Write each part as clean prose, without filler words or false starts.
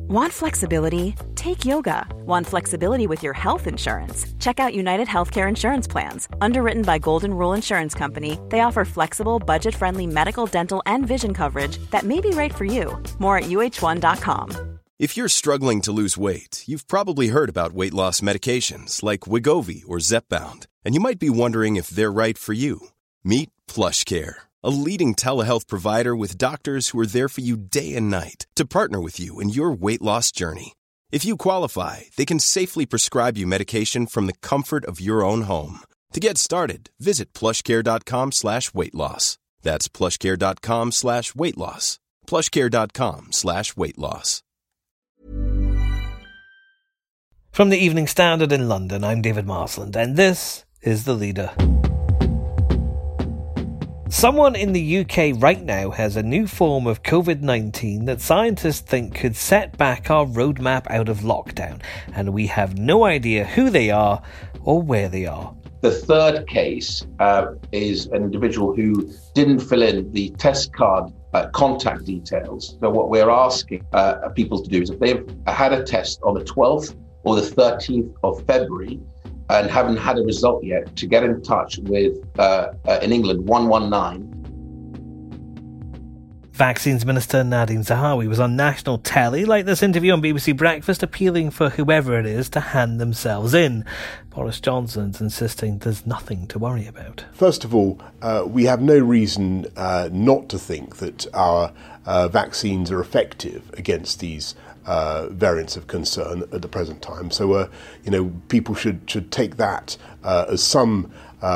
Want flexibility? Take yoga. Want flexibility with your health insurance? Check out United Healthcare Insurance Plans. Underwritten by Golden Rule Insurance Company, they offer flexible, budget-friendly medical, dental, and vision coverage that may be right for you. More at uh1.com. If you're struggling to lose weight, you've probably heard about weight loss medications like Wegovy or Zepbound, and you might be wondering if they're right for you. Meet PlushCare, a leading telehealth provider with doctors who are there for you day and night to partner with you in your weight loss journey. If you qualify, they can safely prescribe you medication from the comfort of your own home. To get started, visit plushcare.com/weight loss. That's plushcare.com/weight loss. plushcare.com/weight loss. From the Evening Standard in London, I'm David Marsland, and this is The Leader. Someone in the UK right now has a new form of COVID-19 that scientists think could set back our roadmap out of lockdown, and we have no idea who they are or where they are. The third case is an individual who didn't fill in the test card contact details. So what we're asking people to do is if they've had a test on the 12th or the 13th of February, and haven't had a result yet, to get in touch with, in England, 119. Vaccines Minister Nadhim Zahawi was on national telly, like this interview on BBC Breakfast, appealing for whoever it is to hand themselves in. Boris Johnson's insisting there's nothing to worry about. First of all, we have no reason not to think that our vaccines are effective against these variants of concern at the present time. So, people should take that as some,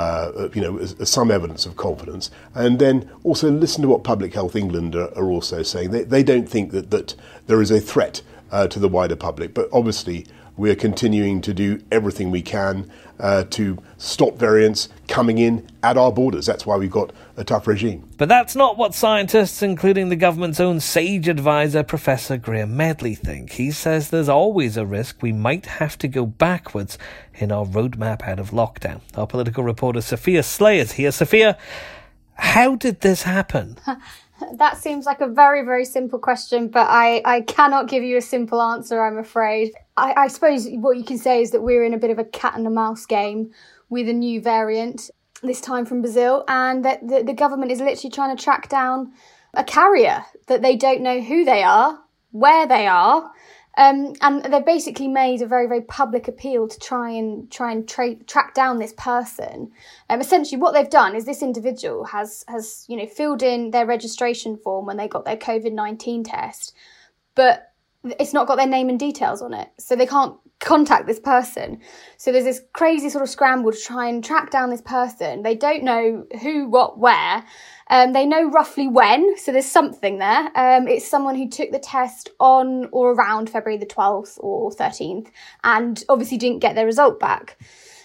as some evidence of confidence, and then also listen to what Public Health England are also saying. They don't think that there is a threat to the wider public, but obviously we are continuing to do everything we can to stop variants coming in at our borders. That's why we've got a tough regime. But that's not what scientists, including the government's own SAGE advisor, Professor Graham Medley, think. He says there's always a risk we might have to go backwards in our roadmap out of lockdown. Our political reporter Sophia Slay is here. Sophia, how did this happen? That seems like a very, very simple question, but I cannot give you a simple answer, I'm afraid. I suppose what you can say is that we're in a bit of a cat and a mouse game with a new variant, this time from Brazil, and that the government is literally trying to track down a carrier that they don't know who they are, where they are, and they've basically made a very, very public appeal to try and track down this person. Essentially, what they've done is this individual has filled in their registration form when they got their COVID-19 test, but it's not got their name and details on it, so they can't contact this person. So there's this crazy sort of scramble to try and track down this person. They don't know who, what, where. They know roughly when, so there's something there. It's someone who took the test on or around February the 12th or 13th and obviously didn't get their result back.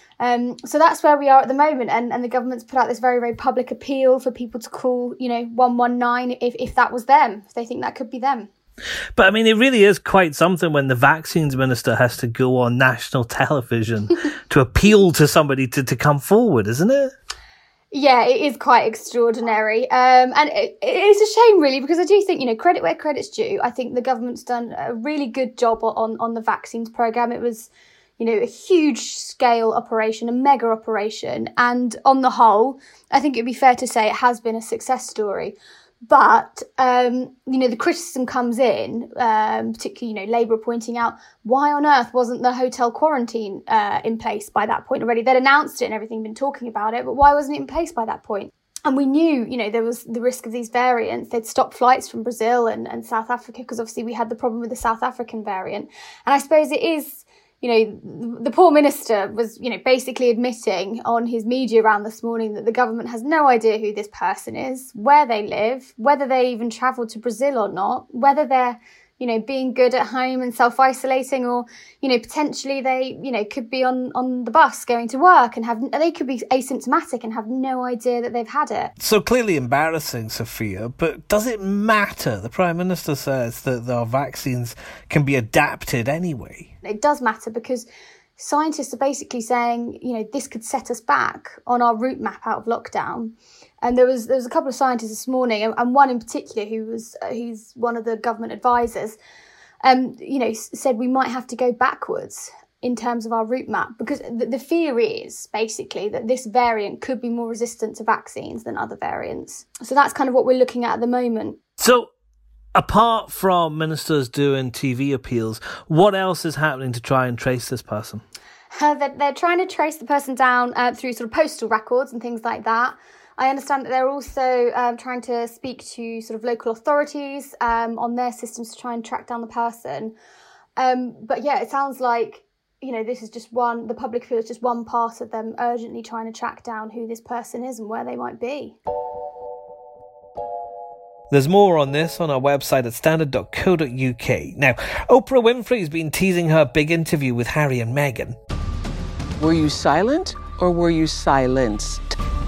So that's where we are at the moment, and the government's put out this very, very public appeal for people to call, 119 if that was them, if they think that could be them. But I mean, it really is quite something when the vaccines minister has to go on national television to appeal to somebody to come forward, isn't it? Yeah, it is quite extraordinary. And it is a shame, really, because I do think, credit where credit's due. I think the government's done a really good job on the vaccines programme. It was, a huge scale operation, a mega operation. And on the whole, I think it'd be fair to say it has been a success story. But, the criticism comes in, particularly, Labour pointing out, why on earth wasn't the hotel quarantine in place by that point already? They'd announced it and everything, been talking about it, but why wasn't it in place by that point? And we knew, there was the risk of these variants. They'd stopped flights from Brazil and South Africa because obviously we had the problem with the South African variant. And I suppose it is... the poor minister was, basically admitting on his media round this morning that the government has no idea who this person is, where they live, whether they even travelled to Brazil or not, whether they're, being good at home and self-isolating, or, potentially they, could be on the bus going to work and they could be asymptomatic and have no idea that they've had it. So clearly embarrassing, Sophia, but does it matter? The Prime Minister says that our vaccines can be adapted anyway. It does matter because scientists are basically saying, this could set us back on our route map out of lockdown. And there was a couple of scientists this morning, and one in particular he's one of the government advisors, said we might have to go backwards in terms of our route map, because the fear is basically that this variant could be more resistant to vaccines than other variants. So that's kind of what we're looking at the moment. So apart from ministers doing TV appeals, what else is happening to try and trace this person? They're trying to trace the person down through sort of postal records and things like that. I understand that they're also trying to speak to sort of local authorities on their systems to try and track down the person. But yeah, it sounds like, this is just the public appeal is just one part of them urgently trying to track down who this person is and where they might be. There's more on this on our website at standard.co.uk. Now, Oprah Winfrey's been teasing her big interview with Harry and Meghan. Were you silent or were you silenced?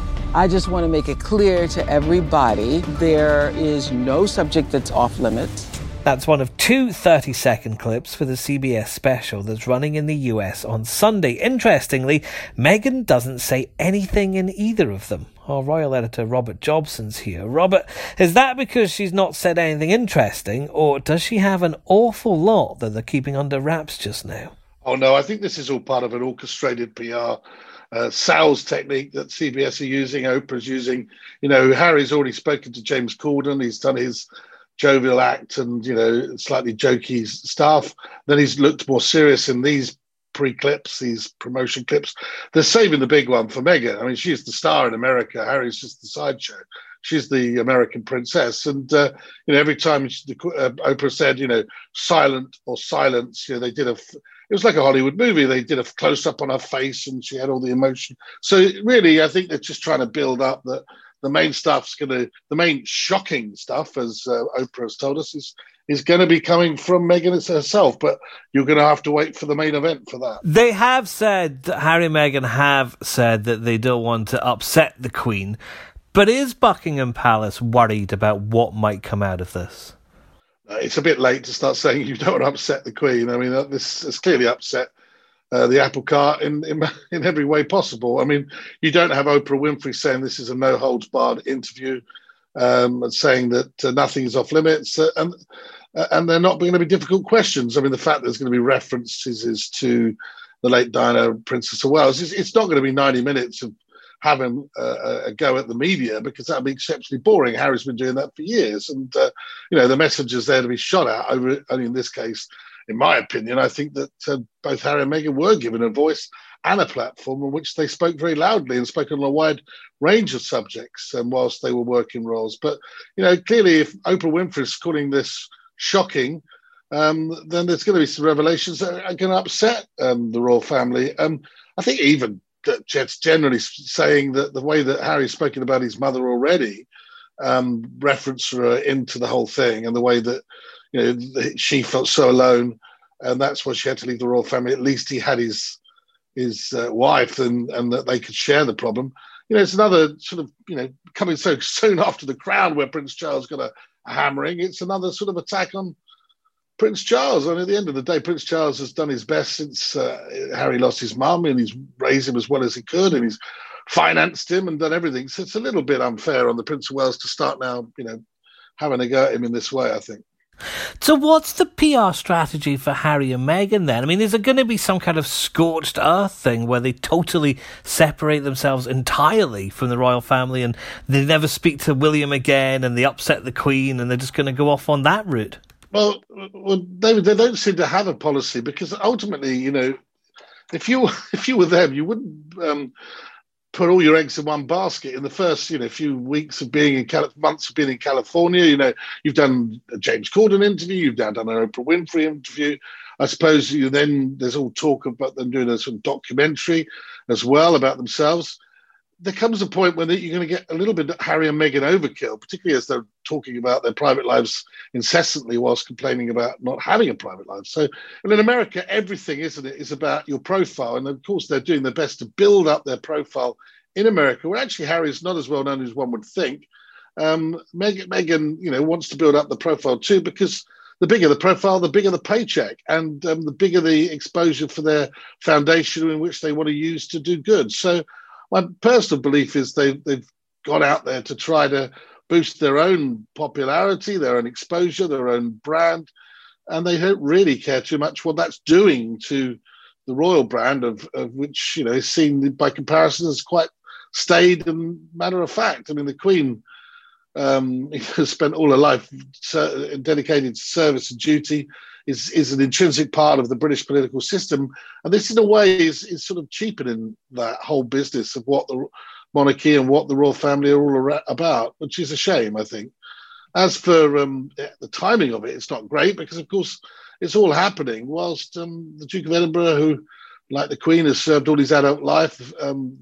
I just want to make it clear to everybody, there is no subject that's off limits. That's one of two 30-second clips for the CBS special that's running in the US on Sunday. Interestingly, Meghan doesn't say anything in either of them. Our royal editor Robert Jobson's here. Robert, is that because she's not said anything interesting, or does she have an awful lot that they're keeping under wraps just now? Oh no, I think this is all part of an orchestrated PR sales technique that CBS are using, Oprah's using. Harry's already spoken to James Corden. He's done his jovial act and, slightly jokey stuff. Then he's looked more serious in these pre-clips, these promotion clips. They're saving the big one for Meghan. I mean, she's the star in America. Harry's just the sideshow. She's the American princess. And, every time Oprah said, silent or silence, they did it was like a Hollywood movie. They did a close-up on her face and she had all the emotion. So really, I think they're just trying to build up that the main stuff's the main shocking stuff, as Oprah has told us, is going to be coming from Meghan herself. But you're going to have to wait for the main event for that. They have said, Harry and Meghan have said that they don't want to upset the Queen. But is Buckingham Palace worried about what might come out of this? It's a bit late to start saying you don't want to upset the Queen. I mean, this has clearly upset the apple cart in every way possible. I mean, you don't have Oprah Winfrey saying this is a no-holds-barred interview, and saying that nothing is off limits, and they're not going to be difficult questions. I mean, the fact there's going to be references to the late Diana, Princess of Wales, it's not going to be 90 minutes of having a go at the media, because that would be exceptionally boring. Harry's been doing that for years. And, the message is there to be shot at. Only in this case, in my opinion, I think that both Harry and Meghan were given a voice and a platform on which they spoke very loudly and spoke on a wide range of subjects whilst they were working roles. But, clearly if Oprah Winfrey is calling this shocking, then there's going to be some revelations that are going to upset the royal family. I think even just generally saying that the way that Harry's spoken about his mother already, reference her into the whole thing, and the way that she felt so alone, and that's why she had to leave the royal family. At least he had his wife, and that they could share the problem. It's another sort of coming so soon after the crown, where Prince Charles got a hammering. It's another sort of attack on Prince Charles. I mean, at the end of the day, Prince Charles has done his best since Harry lost his mum, and he's raised him as well as he could, and he's financed him and done everything. So it's a little bit unfair on the Prince of Wales to start now, having a go at him in this way, I think. So what's the PR strategy for Harry and Meghan then? I mean, is it going to be some kind of scorched earth thing where they totally separate themselves entirely from the royal family and they never speak to William again and they upset the Queen and they're just going to go off on that route? Well, David, they don't seem to have a policy, because ultimately, if you were them, you wouldn't put all your eggs in one basket. In the first, few weeks of being months of being in California, you've done a James Corden interview, you've done an Oprah Winfrey interview. I suppose then there's all talk about them doing a sort of documentary as well about themselves. There comes a point when you're going to get a little bit of Harry and Meghan overkill, particularly as they're talking about their private lives incessantly whilst complaining about not having a private life. So, and in America, everything, isn't it, is about your profile. And of course, they're doing their best to build up their profile in America, where actually Harry's not as well known as one would think. Meghan, wants to build up the profile too, because the bigger the profile, the bigger the paycheck, and the bigger the exposure for their foundation in which they want to use to do good. So my personal belief is they've gone out there to try to boost their own popularity, their own exposure, their own brand. and they don't really care too much what that's doing to the royal brand, of which, you know, is seen by comparison as quite staid and matter of fact. I mean, the Queen has spent all her life dedicated to service and duty, is an intrinsic part of the British political system. And this, in a way, is sort of cheapening that whole business of what the monarchy and what the royal family are all about, which is a shame, I think. As for the timing of it, it's not great because, of course, it's all happening whilst the Duke of Edinburgh, who, like the Queen, has served all his adult life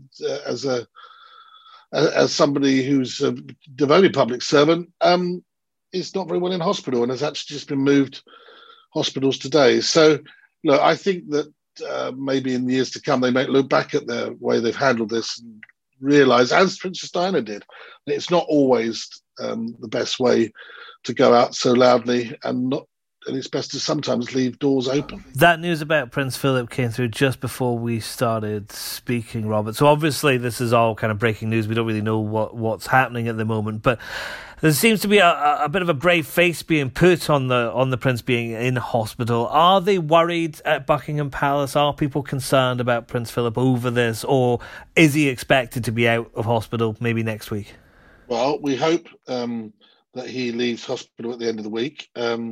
as somebody who's a devoted public servant, is not very well in hospital and has actually just been moved hospitals today. So, look, I think that maybe in the years to come, they might look back at the way they've handled this and realise, as Princess Diana did, that it's not always the best way to go out so loudly, and it's best to sometimes leave doors open. That news about Prince Philip came through just before we started speaking, Robert. So obviously this is all kind of breaking news. We don't really know what's happening at the moment, but there seems to be a bit of a brave face being put on the Prince being in hospital. Are they worried at Buckingham Palace? Are people concerned about Prince Philip over this, or is he expected to be out of hospital maybe next week? Well, we hope that he leaves hospital at the end of the week.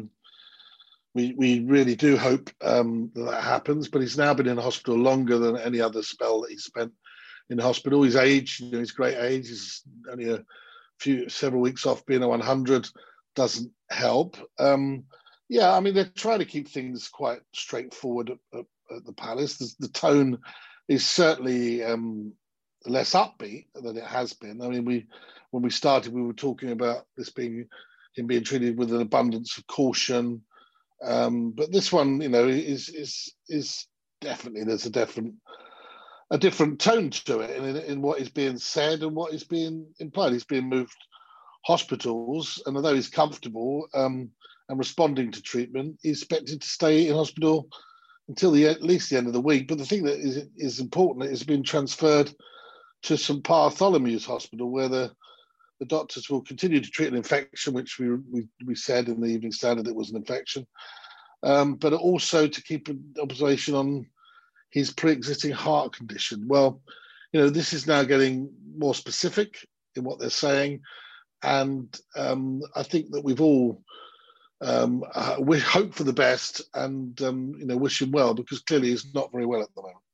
We really do hope that happens, but he's now been in hospital longer than any other spell that he spent in hospital. His age, you know, his great age, is only several weeks off being a 100, doesn't help. Yeah, I mean, they're trying to keep things quite straightforward at the palace. The tone is certainly less upbeat than it has been. I mean, when we started, we were talking about this being him being treated with an abundance of caution. But this one, you know, is definitely, there's a different tone to it in what is being said and what is being implied. He's being moved hospitals, and although he's comfortable and responding to treatment, he's expected to stay in hospital until at least the end of the week. But the thing that is important is being transferred to St Bartholomew's Hospital, where the doctors will continue to treat an infection, which we said in the Evening Standard it was an infection, but also to keep an observation on his pre-existing heart condition. Well, you know, this is now getting more specific in what they're saying, and I think that we've all we hope for the best and you know, wish him well, because clearly he's not very well at the moment.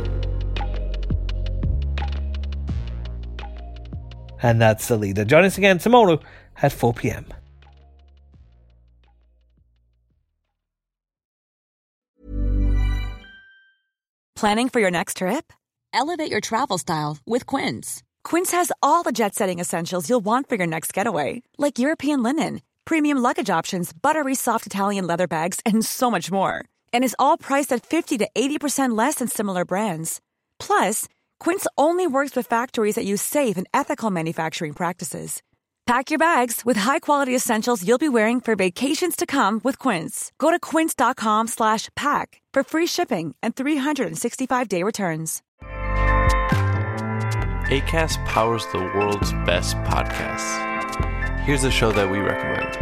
And that's the leader. Join us again tomorrow at 4 p.m. Planning for your next trip? Elevate your travel style with Quince. Quince has all the jet-setting essentials you'll want for your next getaway, like European linen, premium luggage options, buttery soft Italian leather bags, and so much more. And is all priced at 50 to 80% less than similar brands. Plus, Quince only works with factories that use safe and ethical manufacturing practices. Pack your bags with high-quality essentials you'll be wearing for vacations to come with Quince. Go to quince.com/pack for free shipping and 365-day returns. Acast powers the world's best podcasts. Here's a show that we recommend.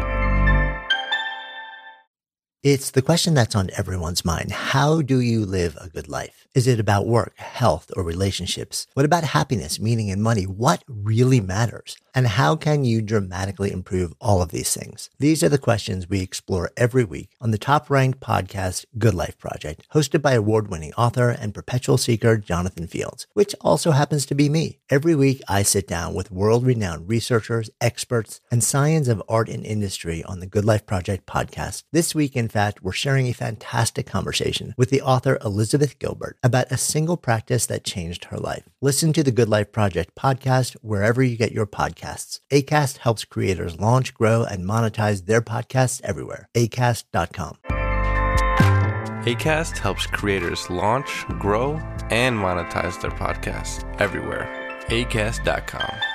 It's the question that's on everyone's mind. How do you live a good life? Is it about work, health, or relationships? What about happiness, meaning, and money? What really matters? And how can you dramatically improve all of these things? These are the questions we explore every week on the top-ranked podcast, Good Life Project, hosted by award-winning author and perpetual seeker Jonathan Fields, which also happens to be me. Every week, I sit down with world-renowned researchers, experts, and science of art and industry on the Good Life Project podcast. This week, in fact, we're sharing a fantastic conversation with the author Elizabeth Gilbert about a single practice that changed her life. Listen to the Good Life Project podcast wherever you get your podcasts. Acast helps creators launch, grow, and monetize their podcasts everywhere. Acast.com. Acast helps creators launch, grow, and monetize their podcasts everywhere. Acast.com.